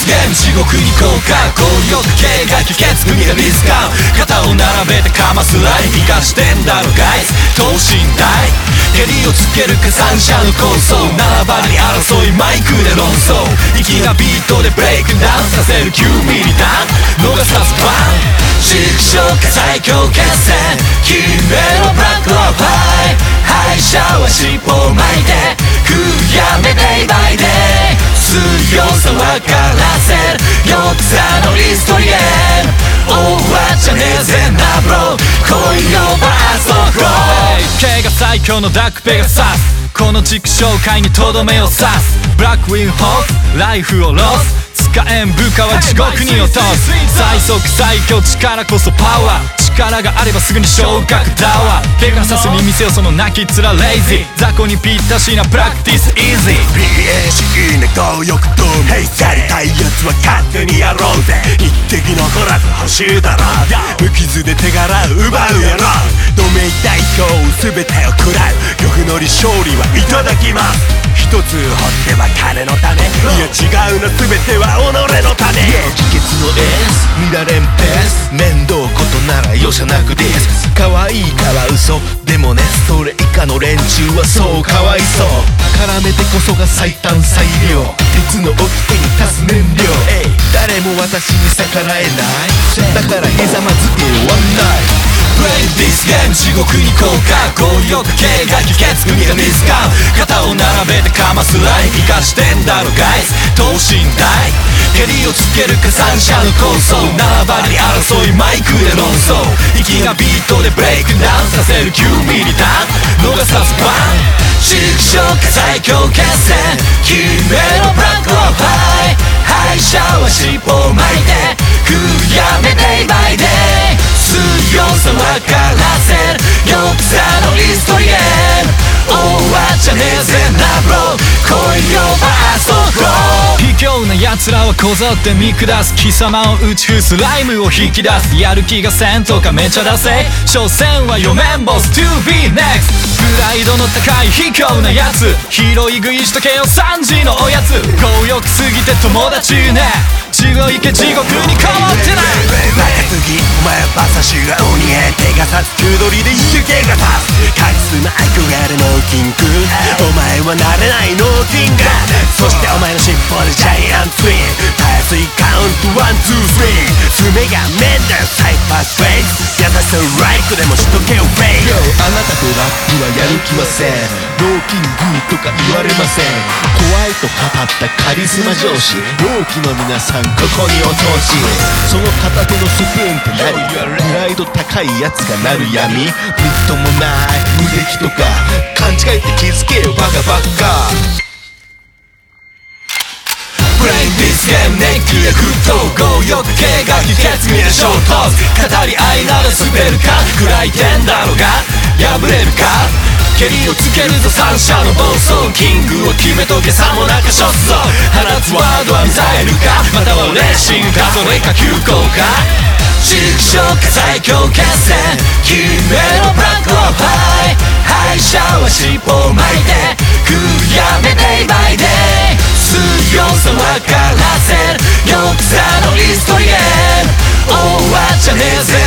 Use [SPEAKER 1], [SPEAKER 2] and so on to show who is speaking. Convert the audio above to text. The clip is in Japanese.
[SPEAKER 1] This game 地獄に降下強力系が帰結組がリスカウ肩を並べてかますライン生かしてんだろガイズ等身大蹴りをつける加算者の構想縄張り争いマイクで論争粋なビートでブレイクダウンさせる9ミリダウン逃さずバン畜生か最強決戦君のブラックローファイ敗者は尻尾を巻いて悔やめデイバイデイ強さ分からせる玉座のリストリエン終わっちゃねえぜなブロー恋をバーストフローK が最強のダークペガサスこの畜生界にとどめを刺すブラックウィンホークライフをロス使えん部下は地獄に落とす最速最強力こそパワー力があればすぐに昇格だわペガサスに見せよその泣き面レイジー雑魚にぴったしなプラクティスイージー
[SPEAKER 2] PAC ね強欲ドームやりたいやつは勝手にやろうぜ一滴残らず欲しいだろ無傷で手柄奪うやろ同盟代表全てを食らう呂布のり勝利はいただきます一つ掘っては金の種いや違うの全ては己の種
[SPEAKER 3] 帰結のエース乱れんペース面倒ことなら容赦なくです可愛いから嘘でもねそれ以下の連中はそうかわいそう絡めてこそが最短最良鉄の掟に足す燃料誰も私に逆らえないだからひざまずけ終わんない
[SPEAKER 1] Play this game 地獄に降下強力系が帰結組がリスカウ肩を並べてかますライン生かしてんだろガイズ等身大蹴りをつける加算者の構想縄張り争いマイクで論争粋なビートでブレイクダウンさせる9ミリダウン逃さずバン畜生か最強決戦君のブラックローファイ敗者は尻尾を巻いて悔やめデイバイデイ強さ分からせる玉座のリストリエン終わっちゃねえぜなブロー恋をバーストフロー卑怯な奴らはこぞって見下す貴様を打ち伏すライムを引き出すやる気がせんとかめちゃ出せ所詮は4面ボス to be next プライドの高い卑怯なやつ拾い食いしとけよ3時のおやつ強欲すぎて友達ね地獄行け地獄にこもってない
[SPEAKER 2] 中継ぎお前は馬刺しが鬼へ手がさす空取りで湯気が立つカリスマ憧れのキングお前はなれないノーキングそしてお前の尻尾でジャイアンツインたやすいカウントワンツースリー爪が面だよサイファースフェイス優しさライクでもしとけよフェイク
[SPEAKER 3] あなたとラップはやる気ませんローキングとか言われません怖いと語ったカリスマ上司同期の皆さんここにお通しその片手のスプーンって何プライド高いやつがなる闇みっともない無敵とか勘違いって気づけよバカバカ
[SPEAKER 1] Play this game ネックや沸騰強欲系が帰結組で衝突語り合いなら滑るか暗い点だろうが破れるか蹴りをつけるぞ三者の暴走キングを決めとけさもなくショット放つワードはミサイルかまたはレーシングかそれか急降下畜生か最強決戦君のブラックローファイ敗者は尻尾を巻いて悔やめデイバイデイ強さ分からせる玉座のリストリエン終わっちゃねえぜ